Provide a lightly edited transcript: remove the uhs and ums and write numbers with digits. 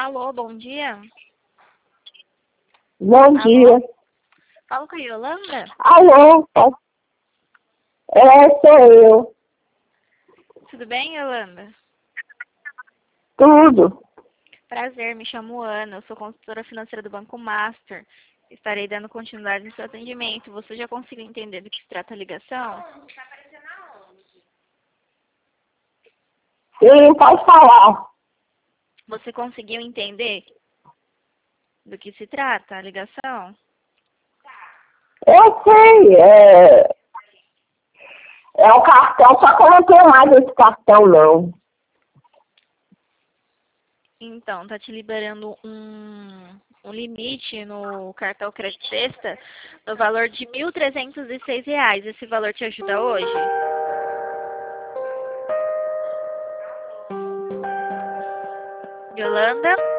Alô, bom dia. Bom dia. Falo com a Yolanda? Alô? Sou eu. Tudo bem, Yolanda? Tudo. Prazer, me chamo Ana, eu sou consultora financeira do Banco Master. Estarei dando continuidade no seu atendimento. Você já conseguiu entender do que se trata a ligação? Sim, pode falar. Você conseguiu entender do que se trata a ligação? Eu sei, é o cartão, só que eu não tenho mais esse cartão, não. Então, tá te liberando um limite no cartão Crédito Sexta no valor de R$ 1.306. Esse valor te ajuda hoje? Yolanda?